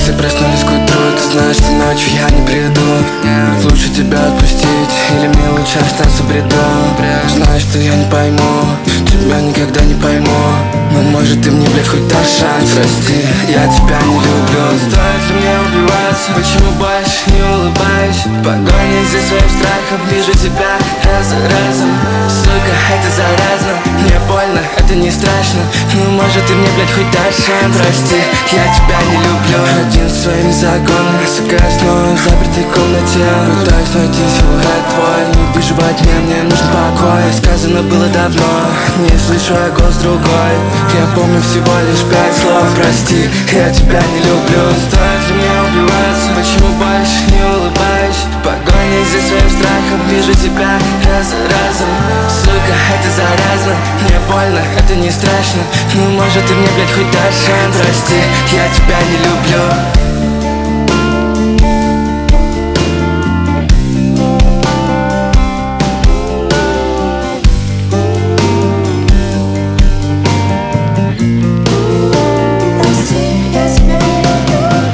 Мысли проснулись к утру, ты знаешь, что ночью я не приду. Лучше тебя отпустить, или мне лучше остаться в бреду. Знаю, что я не пойму, тебя никогда не пойму. Но может ты мне, блядь, хоть дашь шанс. Прости, я тебя не люблю. Стоит ли мне убиваться? Почему больше не улыбаюсь? В погоне за своим страхом вижу тебя раз за разом. Сука, это заразно. Мне больно, это не страшно. Ну может ты мне, блядь, хоть дашь шанс. Прости, я тебя не люблю. Один своими загонами, сука, снова в запертой комнате. Пытаюсь найти силуэт твой, не вижу во тьме, мне нужен покой. Сказано было давно, не слышу я голос другой. Я помню всего лишь 5 слов. Прости, я тебя не люблю. Стоит ли мне убиваться? Почему больше не улыбаюсь? В погоне за своим страхом вижу тебя раз за разом. Сука, это заразно. Мне больно, это не страшно. Ну может ты мне, блядь, хоть дашь шанс. Прости, я тебя не люблю.